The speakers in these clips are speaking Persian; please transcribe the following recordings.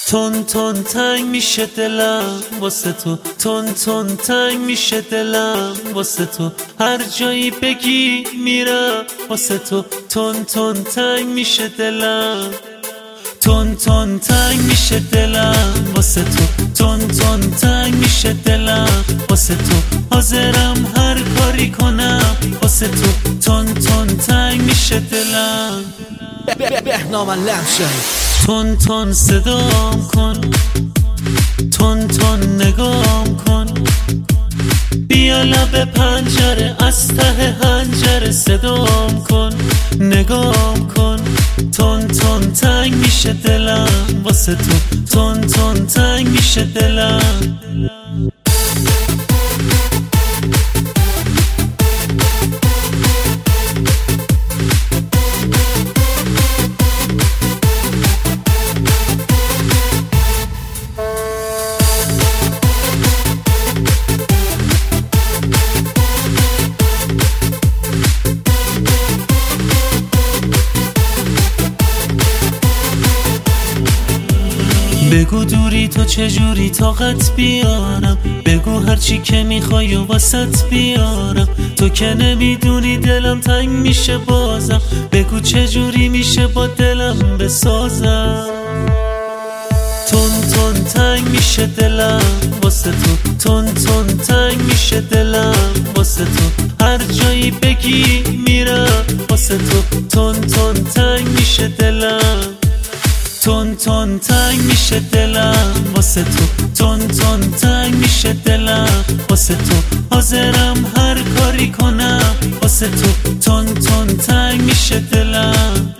تون تون تنگ میشه دلم واسه تو، تون تون تنگ میشه دلم واسه تو، هر جایی بگی میرم واسه تو، تون تون تنگ میشه دلم، تون تون تنگ میشه دلم واسه تو، تون تون تنگ میشه دلم واسه تو، حاضرم هر کاری کنم واسه تو، تون تون تنگ میشه دلم. بهنام لمشهی تون تون صدام کن، تون تون نگام کن، بیا لب پنجره از ته حنجره صدام کن، نگام کن، تون تون تنگ میشه دلم واسه تو، تون تون تنگ میشه دلم. بگو دوری تو چجوری طاقت بیارم، بگو هرچی که میخوای و واسط بیارم، تو که نمیدونی دلم تنگ میشه بازم، بگو چجوری میشه با دلم بسازم. تون تون تنگ میشه دلم واسه تو، تون تون تنگ میشه دلم واسه تو، هر جایی بگی میرم واسه تو، تون تون تنگ میشه دلم، تون تون تنگ میشه دلم واسه تو، تون تون تنگ میشه دلم واسه تو، حاضرم هر کاری کنم واسه تو، تون تون تنگ میشه دلم.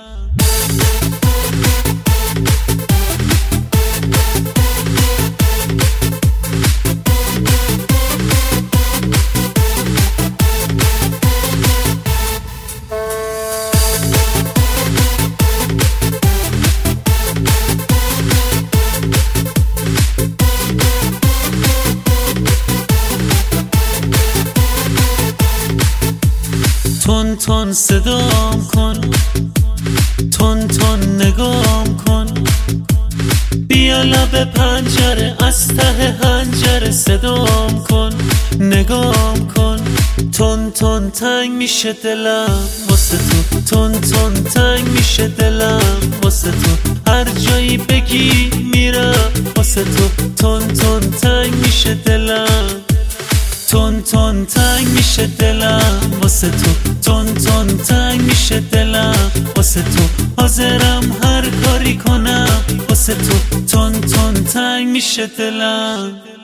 تون تون صدام کن، تون تون نگام کن، بیا لب پنجره از ته حنجره صدام کن، نگام کن، تون تون تنگ میشه دلم واسه تو، تون تون تنگ میشه دلم واسه تو، هر جایی بگی میرم واسه تو، تون تون تنگ میشه دلم، تون تون تنگ میشه دلم واسه تو، تون تون تنگ میشه دلم واسه تو، حاضرم هر کاری کنم واسه تو، تون تون تنگ میشه دلم.